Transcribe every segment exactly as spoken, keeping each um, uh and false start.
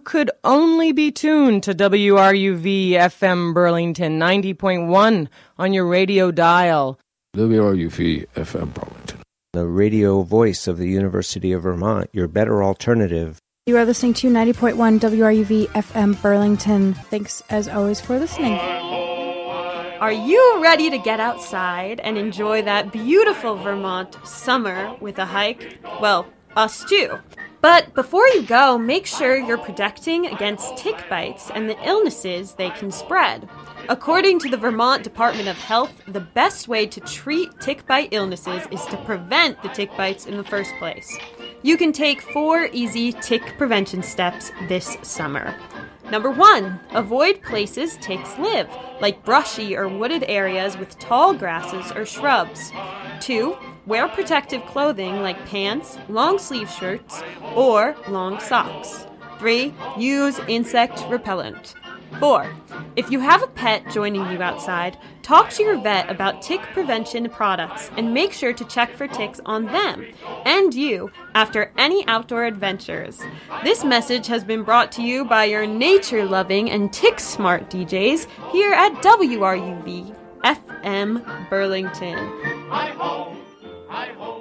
could only be tuned to W R U V F M Burlington ninety point one on your radio dial. W R U V F M Burlington, the radio voice of the University of Vermont, your better alternative. You are listening to ninety point one W R U V F M Burlington. Thanks, as always, for listening. Are you ready to get outside and enjoy that beautiful Vermont summer with a hike? Well, us too. But before you go, make sure you're protecting against tick bites and the illnesses they can spread. According to the Vermont Department of Health, the best way to treat tick bite illnesses is to prevent the tick bites in the first place. You can take four easy tick prevention steps this summer. Number one, avoid places ticks live, like brushy or wooded areas with tall grasses or shrubs. Two, wear protective clothing like pants, long sleeve shirts, or long socks. Three, use insect repellent. Four, if you have a pet joining you outside, talk to your vet about tick prevention products and make sure to check for ticks on them and you after any outdoor adventures. This message has been brought to you by your nature-loving and tick-smart D Js here at W R U V F M Burlington. Hi-ho, hi-ho.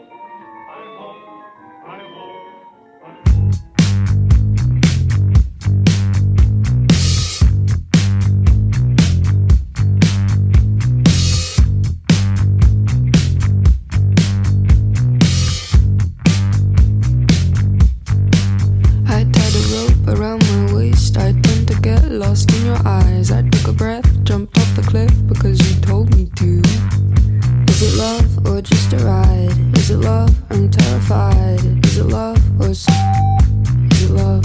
Lost in your eyes, I took a breath, jumped off the cliff because you told me to. Is it love or just a ride? Is it love? I'm terrified. Is it love or is it love?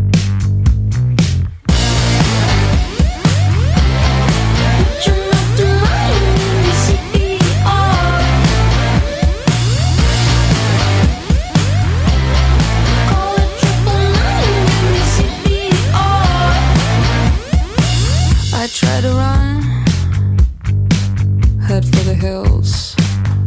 I try to run, head for the hills.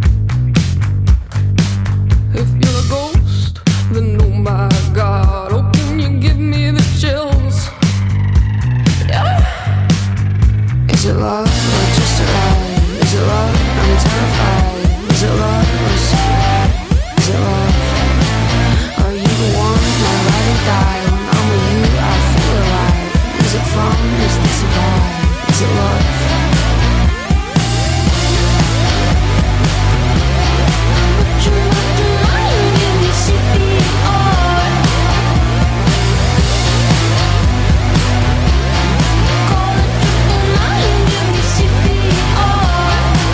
If you're a ghost, then oh my God, oh can you give me the chills? Yeah. Is it love or just a ride? Is it love? I'm terrified. Is it love or is is it love? Are you the one my ride or die? When I'm with you, I feel alive. Is it fun? Is this a vibe? Is it love? But you have to mind, give me C P R. Call it triple nine, give me C P R.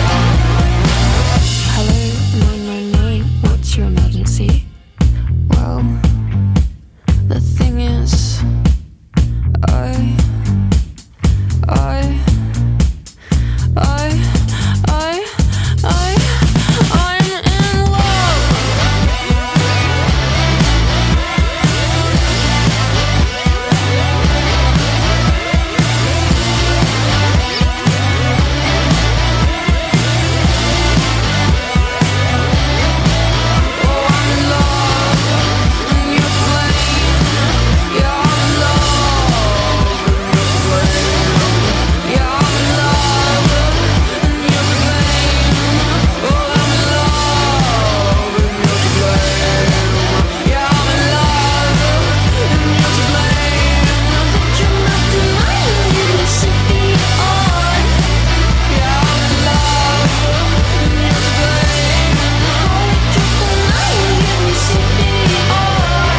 Hello, nine nine nine, what's your emergency? Well, the thing is, I... I, I, I, I, I'm in love. Oh, I'm in love, and you're to blame. Yeah, I'm in love, and you're to blame. Yeah, I'm in love, and you're to blame. Oh, I'm in love, and you're to blame. Yeah, I'm in love, and you're to blame. But you have to mind, give me C P R. Yeah, I'm in love, and you're to blame. Call it triple nine, give me C P R.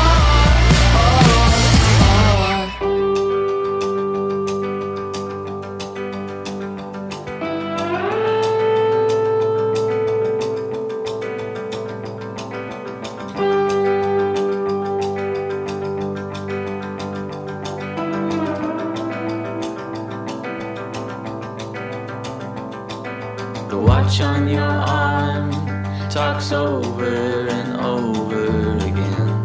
The watch on your arm talks over and over again,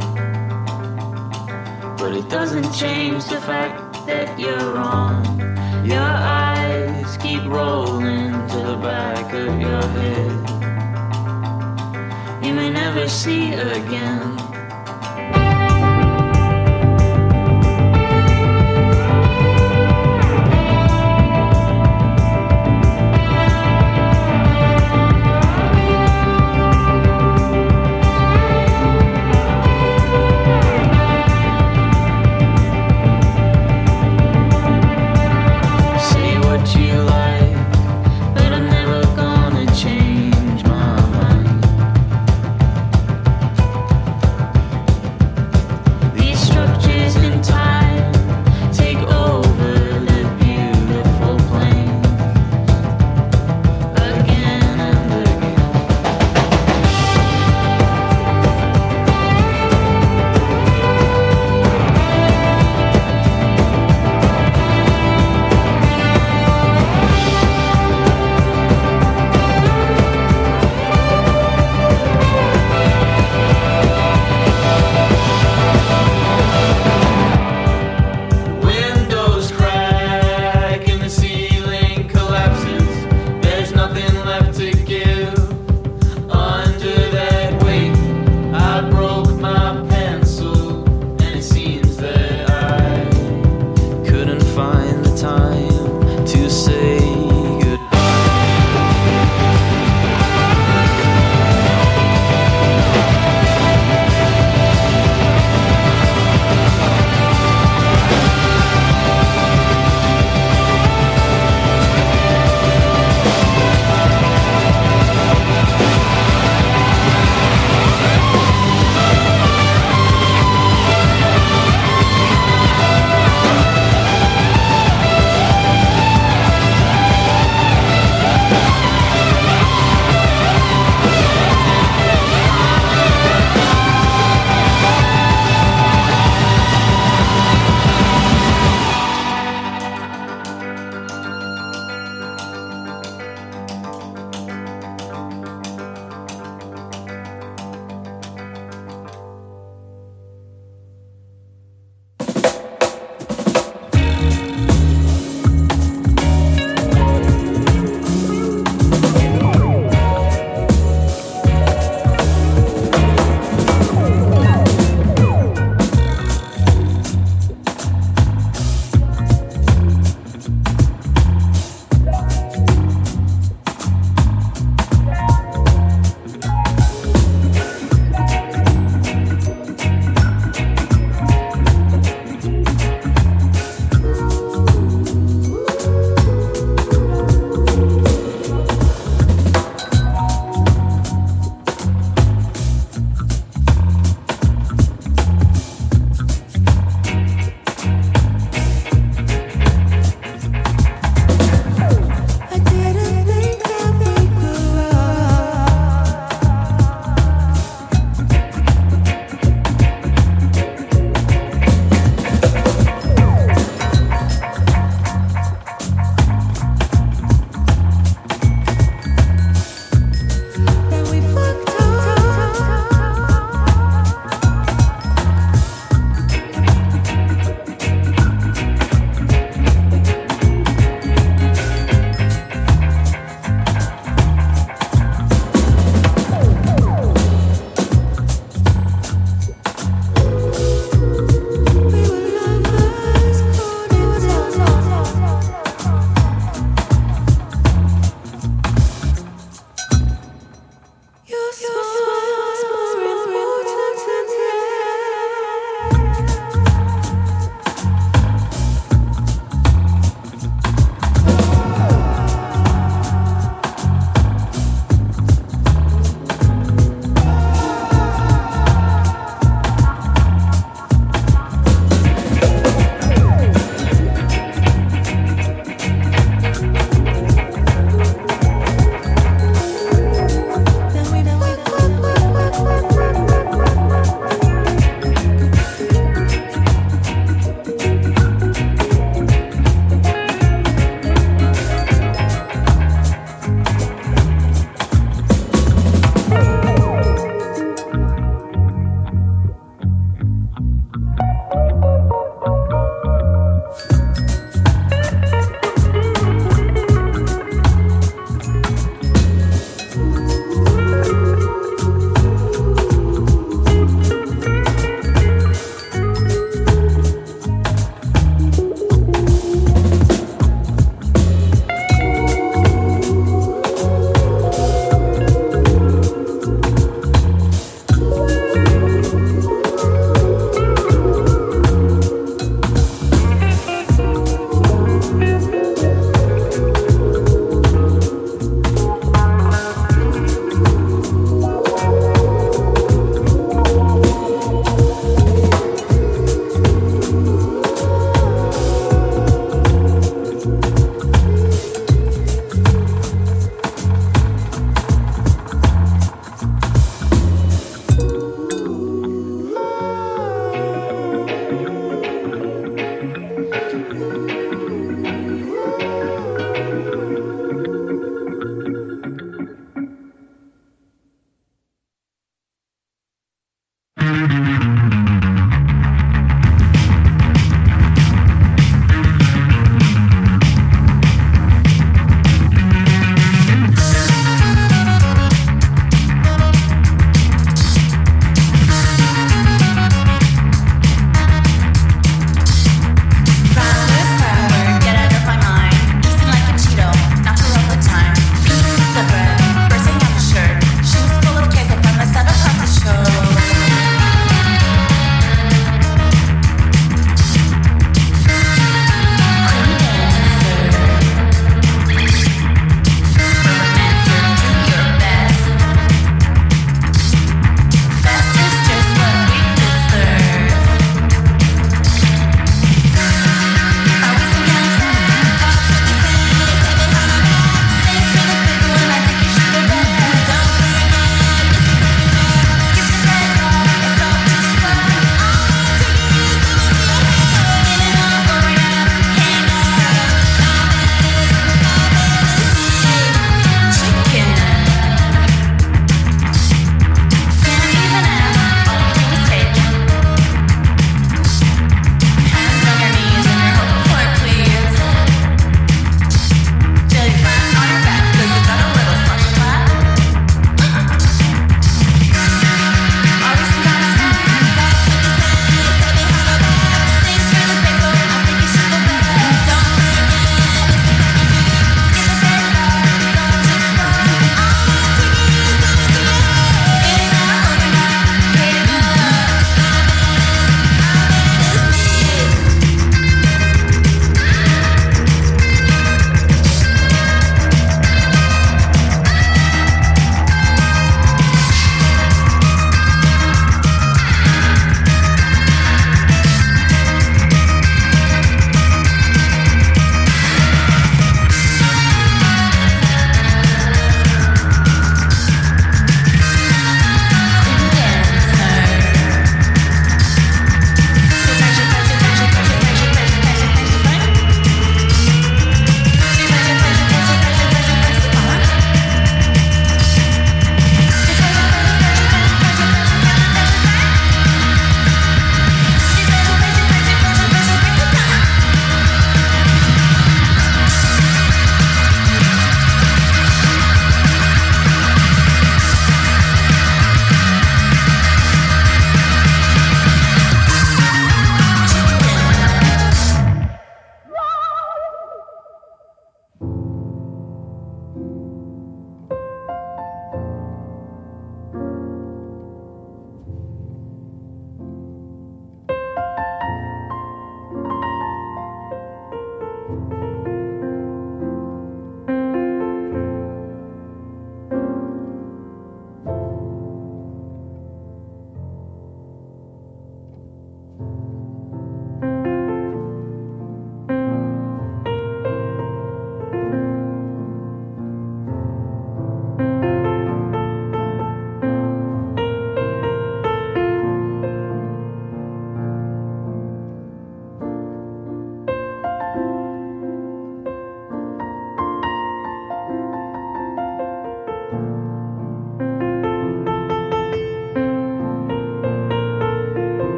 but it doesn't change the fact that you're wrong. Your eyes keep rolling to the back of your head. You may never see again